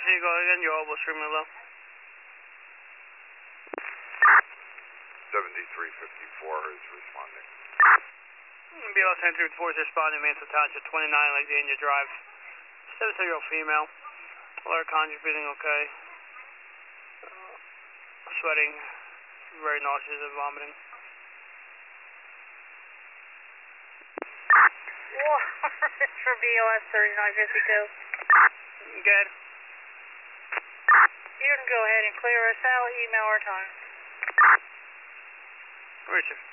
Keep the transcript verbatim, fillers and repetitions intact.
you go again, you're almost extremely low. seventy-three fifty-four is responding. B L S ten three four is responding, Mansfield Township, twenty-nine Alexandria Drive. seventy-two-year-old female. Alert contributing okay. Uh, sweating, very nauseous and vomiting. Warrant for B L S thirty-nine fifty-two. Good. You can go ahead and clear us out, email our time. Richard.